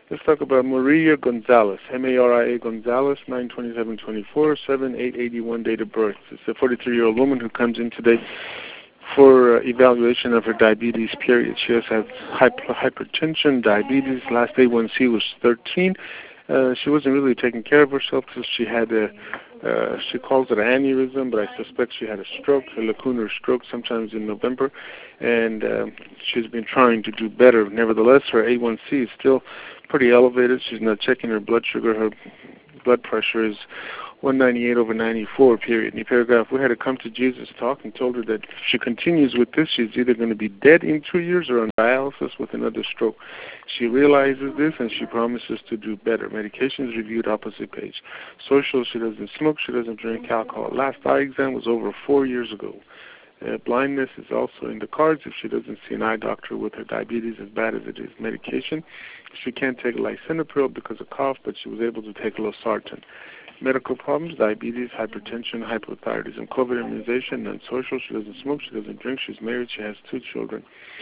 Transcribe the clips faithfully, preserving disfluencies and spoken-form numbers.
Let's talk about Maria Gonzalez, M A R I A Gonzalez, nine twenty-seven twenty-four, seven eight eighty-one date of birth. It's a forty-three-year-old woman who comes in today for uh, evaluation of her diabetes period. She has had hyper- hypertension, diabetes. Last A one C was thirteen. Uh, she wasn't really taking care of herself because she had a, uh, she calls it an aneurysm, but I suspect she had a stroke, a lacunar stroke, sometimes in November, and uh, she's been trying to do better. Nevertheless, her A one C is still pretty elevated. She's not checking her blood sugar. Her blood pressure is one ninety-eight over ninety-four, period. In the paragraph, we had a come to Jesus talk and told her that if she continues with this, she's either going to be dead in two years or on dialysis with another stroke. She realizes this and she promises to do better. Medications reviewed, opposite page. Social, she doesn't smoke, she doesn't drink alcohol. Last eye exam was over four years ago. Uh, blindness is also in the cards if she doesn't see an eye doctor with her diabetes as bad as it is. Medication, she can't take lisinopril because of cough, but she was able to take losartan. Medical problems, diabetes, hypertension, hypothyroidism, COVID immunization, non-social, she doesn't smoke, she doesn't drink, she's married, she has two children.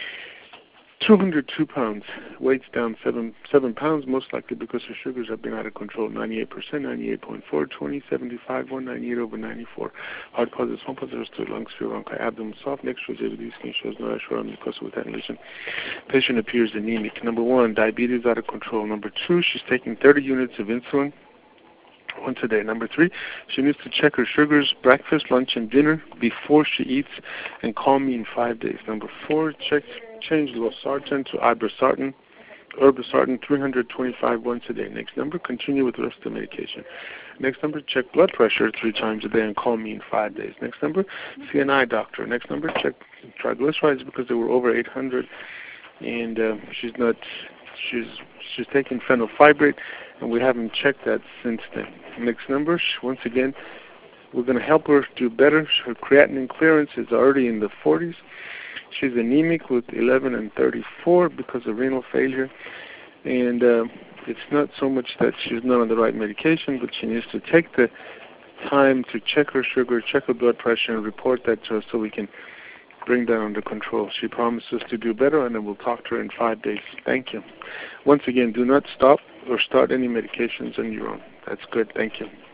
two hundred two pounds, weight's down seven, seven pounds, most likely because her sugars have been out of control, ninety-eight percent, ninety-eight point four, twenty, seventy-five, one ninety-eight over ninety-four. Heart pulses, one pulses, two lungs, feel bronchi, abdomen soft, neck shows A B D, skin shows no ashore, mucosa with annulation. Patient appears anemic. Number one, diabetes out of control. Number two, she's taking thirty units of insulin once a day. Number three, she needs to check her sugars, breakfast, lunch, and dinner before she eats, and call me in five days. Number four, check change losartan to irbesartan, irbesartan three hundred twenty-five once a day. Next number, continue with the rest of the medication. Next number, check blood pressure three times a day and call me in five days. Next number, see an eye doctor. Next number, check triglycerides because they were over eight hundred, and uh, she's not, she's she's taking fenofibrate, and we haven't checked that since then. Next number, once again, we're going to help her do better. Her creatinine clearance is already in the forties. She's anemic with eleven and thirty-four because of renal failure. And uh, it's not so much that she's not on the right medication, but she needs to take the time to check her sugar, check her blood pressure, and report that to us so we can bring that under control. She promises to do better, and then we'll talk to her in five days. Thank you. Once again, do not stop or start any medications on your own. That's good. Thank you.